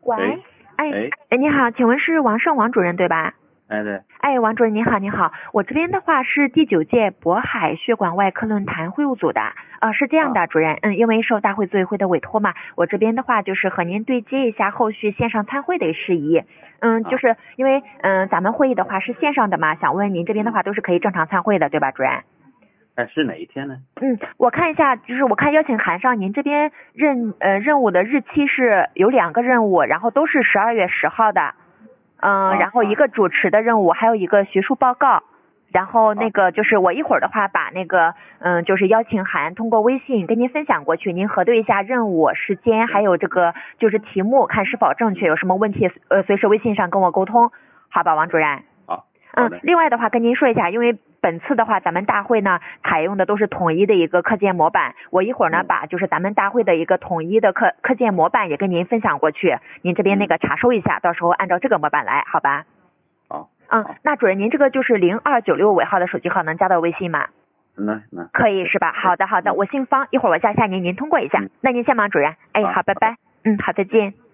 喂， 你好，请问是王胜王主任对吧？ 对。 王主任您好，您好，我这边的话是第9届渤海血管外科论坛会务组的，是这样的，主任，因为受大会组委会的委托嘛，我这边的话就是和您对接一下后续线上参会的事宜，就是因为咱们会议的话是线上的嘛，想问您这边的话都是可以正常参会的，对吧，主任？ 是哪一天呢？ 我看一下，就是我看邀请函上您这边任务的日期是有2个任务，然后都是12月10号的。然后一个主持的任务，还有一个学术报告，然后那个就是我一会儿的话把那个就是邀请函通过微信跟您分享过去，您核对一下任务时间，还有这个就是题目看是否正确，有什么问题随时微信上跟我沟通，好吧，王主任。另外的话跟您说一下，因为本次的话咱们大会呢采用的都是统一的一个课件模板，我一会儿呢把就是咱们大会的一个统一的课件模板也跟您分享过去，您这边那个查收一下，到时候按照这个模板来，好吧？ 好。 那主任您这个就是0296尾号的手机号能加到微信吗？ 能。 可以是吧？好的，我姓方，一会儿我加下您通过一下。那您先忙，主任。好，拜拜。好，再见。